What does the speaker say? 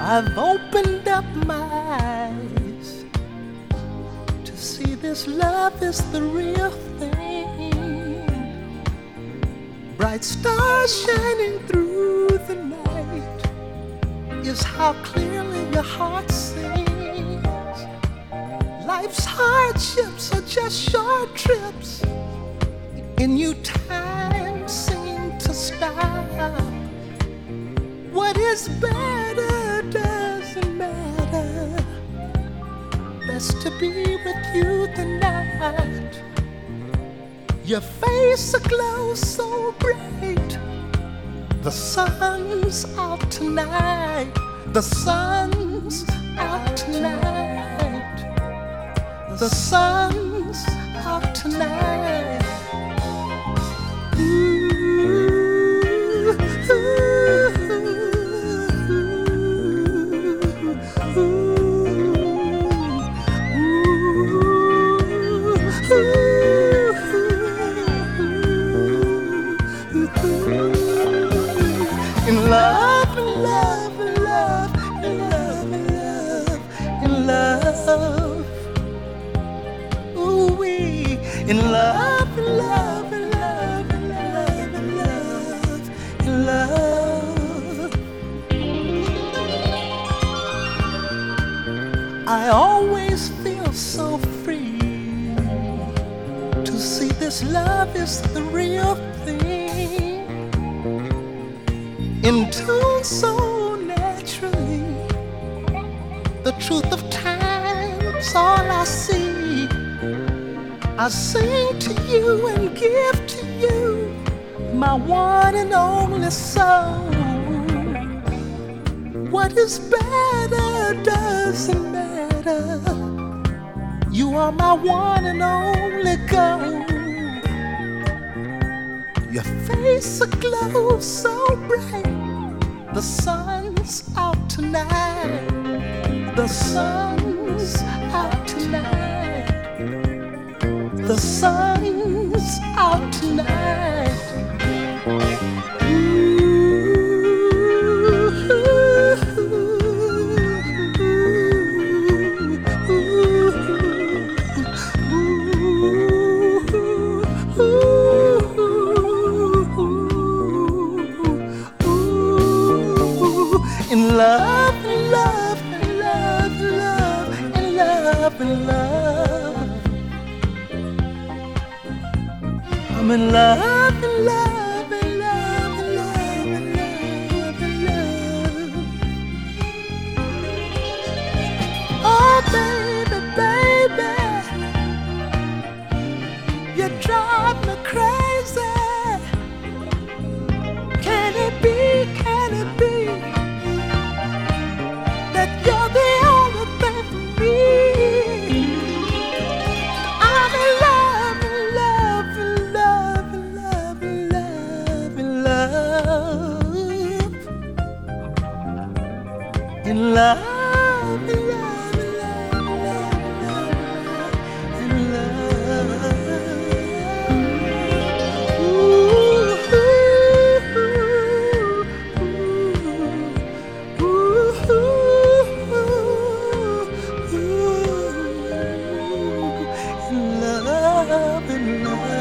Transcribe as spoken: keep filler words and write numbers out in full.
I've opened up my eyes to see this love is the real thing. Bright stars shining through the night is how clearly your heart sings. Life's hardships are just short trips, and you time seem to stop. What is better doesn't matter. Best to be with you than not. Your face aglow so bright. The sun's out tonight. The sun's out tonight. The sun's out tonight. Ooh, ooh, ooh, ooh. In love, in love, in love, in love, in love, in love. Ooh wee, in love, in love, in love, in love, in love, in love. I always feel so free to see this love is the real thing. In tune so naturally, the truth of time's all I see. I sing to you and give to you my one and only soul. What is better doesn't matter. You are my one and only goal. Your face aglow so bright. The sun's out tonight. The sun's out tonight. The sun's out tonight. In love, in love, in love, in love, in love, in love. I'm in love, in love, in love, in love, in love, in love. Oh baby, baby, you drive me crazy. Can it be, can it be that you're the only thing for me? I'm in love, in love, in love, in love, in love, in love, in love, in love, in love, in love. Ooh, ooh, ooh, ooh, ooh, in love, in love.